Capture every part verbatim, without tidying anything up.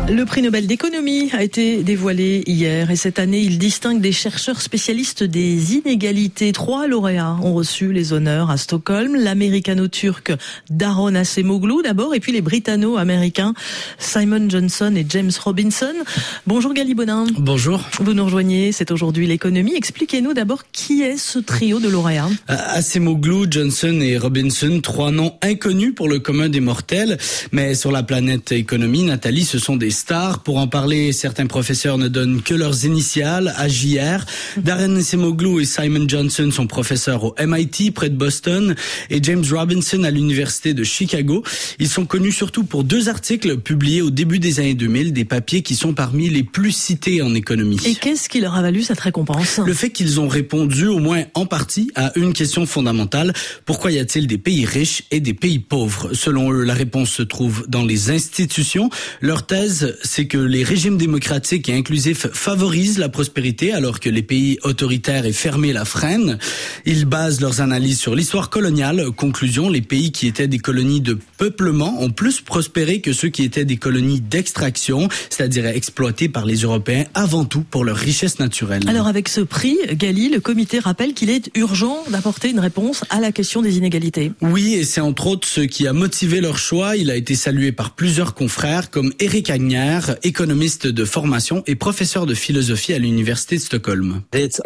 Le prix Nobel d'économie a été dévoilé hier et cette année, il distingue des chercheurs spécialistes des inégalités. Trois lauréats ont reçu les honneurs à Stockholm, l'américano-turc Daron Acemoglu d'abord et puis les britanno-américains Simon Johnson et James Robinson. Bonjour Gali Bonin. Bonjour. Vous nous rejoignez, c'est aujourd'hui l'économie. Expliquez-nous d'abord qui est ce trio de lauréats. Acemoglu, Johnson et Robinson, trois noms inconnus pour le commun des mortels, mais sur la planète économie, Nathalie, ce sont des stars. Pour en parler, certains professeurs ne donnent que leurs initiales, A J R. Daron Acemoglu et Simon Johnson sont professeurs au M I T près de Boston et James Robinson à l'université de Chicago. Ils sont connus surtout pour deux articles publiés au début des années deux mille, des papiers qui sont parmi les plus cités en économie. Et qu'est-ce qui leur a valu cette récompense ? Le fait qu'ils ont répondu, au moins en partie, à une question fondamentale. Pourquoi y a-t-il des pays riches et des pays pauvres ? Selon eux, la réponse se trouve dans les institutions. Leur thèse, c'est que les régimes démocratiques et inclusifs favorisent la prospérité alors que les pays autoritaires et fermés la freinent. Ils basent leurs analyses sur l'histoire coloniale. Conclusion, les pays qui étaient des colonies de peuplement ont plus prospéré que ceux qui étaient des colonies d'extraction, c'est-à-dire exploitées par les Européens avant tout pour leur richesse naturelle. Alors avec ce prix, Gali, le comité rappelle qu'il est urgent d'apporter une réponse à la question des inégalités. Oui, et c'est entre autres ce qui a motivé leur choix. Il a été salué par plusieurs confrères comme Eric Agner, économiste de formation et professeur de philosophie à l'université de Stockholm.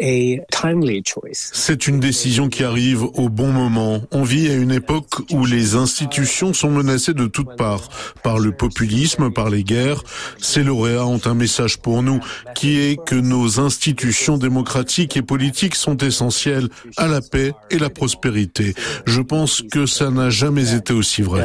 C'est une décision qui arrive au bon moment. On vit à une époque où les institutions sont menacées de toutes parts, par le populisme, par les guerres. Ces lauréats ont un message pour nous, qui est que nos institutions démocratiques et politiques sont essentielles à la paix et la prospérité. Je pense que ça n'a jamais été aussi vrai.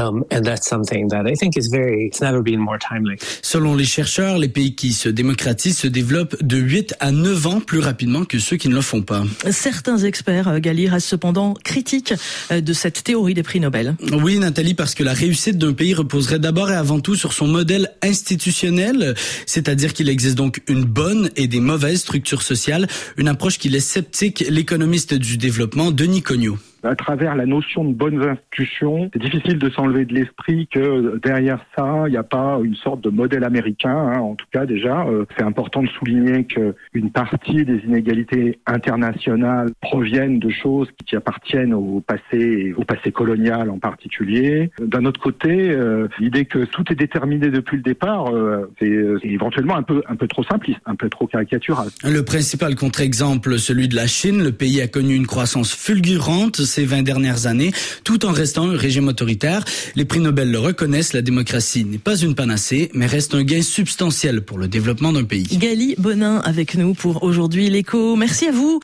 Selon les chercheurs, les pays qui se démocratisent se développent de huit à neuf ans plus rapidement que ceux qui ne le font pas. Certains experts, Gali, restent cependant critiques de cette théorie des prix Nobel. Oui, Nathalie, parce que la réussite d'un pays reposerait d'abord et avant tout sur son modèle institutionnel, c'est-à-dire qu'il existe donc une bonne et des mauvaises structures sociales, une approche qui laisse sceptique l'économiste du développement, Denis Cognot. À travers la notion de bonnes institutions, c'est difficile de s'enlever de l'esprit que derrière ça, il n'y a pas une sorte de modèle américain. Hein, en tout cas, déjà, euh, c'est important de souligner qu'une partie des inégalités internationales proviennent de choses qui appartiennent au passé, au passé colonial en particulier. D'un autre côté, euh, l'idée que tout est déterminé depuis le départ, euh, c'est, c'est éventuellement un peu, un peu trop simpliste, un peu trop caricatural. Le principal contre-exemple, celui de la Chine, le pays a connu une croissance fulgurante ces vingt dernières années, tout en restant un régime autoritaire. Les prix Nobel le reconnaissent, la démocratie n'est pas une panacée, mais reste un gain substantiel pour le développement d'un pays. Gali Bonin avec nous pour aujourd'hui l'Écho. Merci à vous.